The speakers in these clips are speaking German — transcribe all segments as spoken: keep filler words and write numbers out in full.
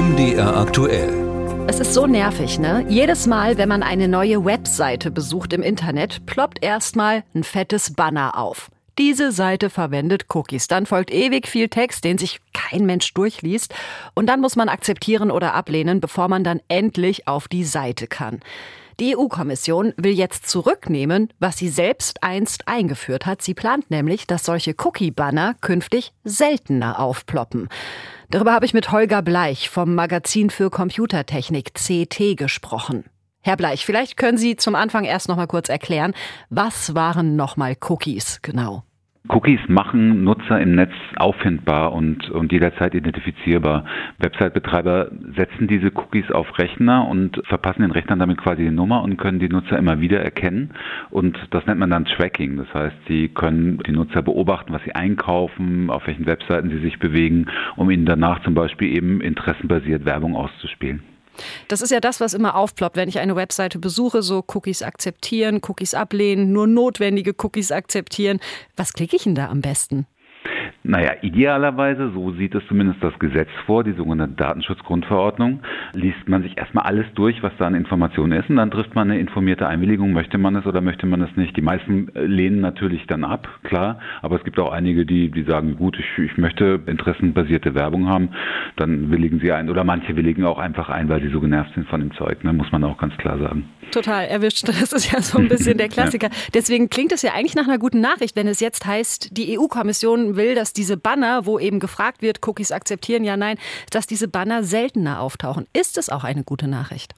M D R aktuell. Es ist so nervig, ne? Jedes Mal, wenn man eine neue Webseite besucht im Internet, ploppt erstmal ein fettes Banner auf. Diese Seite verwendet Cookies. Dann folgt ewig viel Text, den sich kein Mensch durchliest. Und dann muss man akzeptieren oder ablehnen, bevor man dann endlich auf die Seite kann. Die E U-Kommission will jetzt zurücknehmen, was sie selbst einst eingeführt hat. Sie plant nämlich, dass solche Cookie-Banner künftig seltener aufploppen. Darüber habe ich mit Holger Bleich vom Magazin für Computertechnik C T gesprochen. Herr Bleich, vielleicht können Sie zum Anfang erst noch mal kurz erklären, was waren noch mal Cookies genau? Cookies machen Nutzer im Netz auffindbar und, und jederzeit identifizierbar. Website-Betreiber setzen diese Cookies auf Rechner und verpassen den Rechnern damit quasi die Nummer und können die Nutzer immer wieder erkennen. Und das nennt man dann Tracking. Das heißt, sie können die Nutzer beobachten, was sie einkaufen, auf welchen Webseiten sie sich bewegen, um ihnen danach zum Beispiel eben interessenbasiert Werbung auszuspielen. Das ist ja das, was immer aufploppt, wenn ich eine Webseite besuche, so Cookies akzeptieren, Cookies ablehnen, nur notwendige Cookies akzeptieren. Was klicke ich denn da am besten? Naja, idealerweise, so sieht es zumindest das Gesetz vor, die sogenannte Datenschutzgrundverordnung, liest man sich erstmal alles durch, was da an Informationen ist, und dann trifft man eine informierte Einwilligung, möchte man es oder möchte man es nicht. Die meisten lehnen natürlich dann ab, klar, aber es gibt auch einige, die, die sagen, gut, ich, ich möchte interessenbasierte Werbung haben, dann willigen sie ein, oder manche willigen auch einfach ein, weil sie so genervt sind von dem Zeug, ne, muss man auch ganz klar sagen. Total erwischt, das ist ja so ein bisschen der Klassiker. Ja. Deswegen klingt es ja eigentlich nach einer guten Nachricht, wenn es jetzt heißt, die E U-Kommission will, dass diese Banner, wo eben gefragt wird, Cookies akzeptieren, ja, nein, dass diese Banner seltener auftauchen. Ist es auch eine gute Nachricht?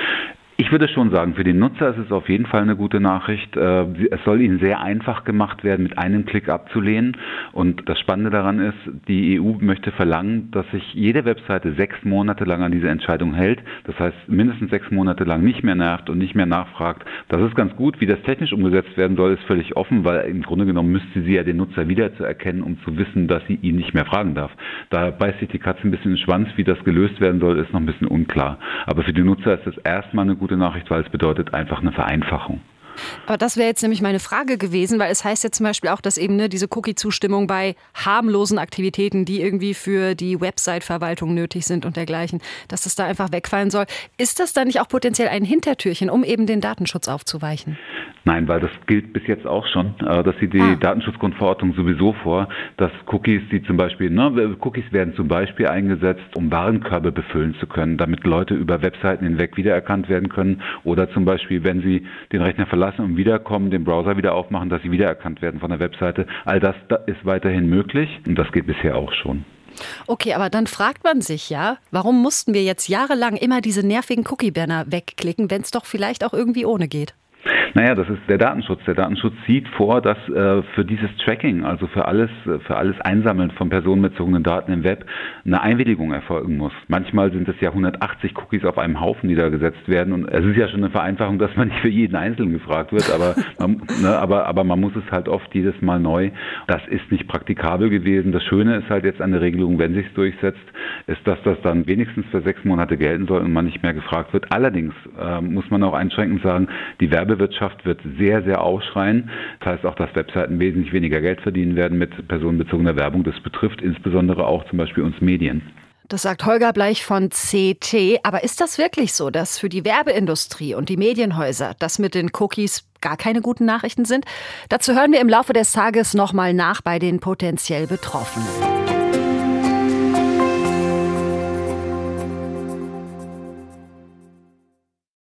Ich würde schon sagen, für den Nutzer ist es auf jeden Fall eine gute Nachricht. Es soll ihnen sehr einfach gemacht werden, mit einem Klick abzulehnen. Und das Spannende daran ist, die E U möchte verlangen, dass sich jede Webseite sechs Monate lang an diese Entscheidung hält. Das heißt, mindestens sechs Monate lang nicht mehr nervt und nicht mehr nachfragt. Das ist ganz gut. Wie das technisch umgesetzt werden soll, ist völlig offen, weil im Grunde genommen müsste sie ja den Nutzer wiederzuerkennen, um zu wissen, dass sie ihn nicht mehr fragen darf. Da beißt sich die Katze ein bisschen in den Schwanz. Wie das gelöst werden soll, ist noch ein bisschen unklar. Aber für die Nutzer ist das erstmal eine gute Nachricht, weil es bedeutet einfach eine Vereinfachung. Aber das wäre jetzt nämlich meine Frage gewesen, weil es heißt ja zum Beispiel auch, dass eben ne, diese Cookie-Zustimmung bei harmlosen Aktivitäten, die irgendwie für die Website-Verwaltung nötig sind und dergleichen, dass das da einfach wegfallen soll. Ist das dann nicht auch potenziell ein Hintertürchen, um eben den Datenschutz aufzuweichen? Nein, weil das gilt bis jetzt auch schon. Das sieht die ah. Datenschutzgrundverordnung sowieso vor, dass Cookies, die zum Beispiel, ne, Cookies werden zum Beispiel eingesetzt, um Warenkörbe befüllen zu können, damit Leute über Webseiten hinweg wiedererkannt werden können, oder zum Beispiel, wenn sie den Rechner verlassen und wiederkommen, den Browser wieder aufmachen, dass sie wiedererkannt werden von der Webseite. All das ist weiterhin möglich und das geht bisher auch schon. Okay, aber dann fragt man sich ja, warum mussten wir jetzt jahrelang immer diese nervigen Cookie-Banner wegklicken, wenn es doch vielleicht auch irgendwie ohne geht? Naja, das ist der Datenschutz. Der Datenschutz sieht vor, dass äh, für dieses Tracking, also für alles, für alles Einsammeln von personenbezogenen Daten im Web, eine Einwilligung erfolgen muss. Manchmal sind es ja hundertachtzig Cookies auf einem Haufen, die da gesetzt werden. Und es ist ja schon eine Vereinfachung, dass man nicht für jeden Einzelnen gefragt wird, aber man, ne, aber, aber man muss es halt oft jedes Mal neu. Das ist nicht praktikabel gewesen. Das Schöne ist halt jetzt an der Regelung, wenn sich es durchsetzt, ist, dass das dann wenigstens für sechs Monate gelten soll und man nicht mehr gefragt wird. Allerdings äh, muss man auch einschränkend sagen, die Werbewirtschaft wird sehr, sehr aufschreien. Das heißt auch, dass Webseiten wesentlich weniger Geld verdienen werden mit personenbezogener Werbung. Das betrifft insbesondere auch zum Beispiel uns Medien. Das sagt Holger Bleich von C T. Aber ist das wirklich so, dass für die Werbeindustrie und die Medienhäuser das mit den Cookies gar keine guten Nachrichten sind? Dazu hören wir im Laufe des Tages nochmal nach bei den potenziell Betroffenen.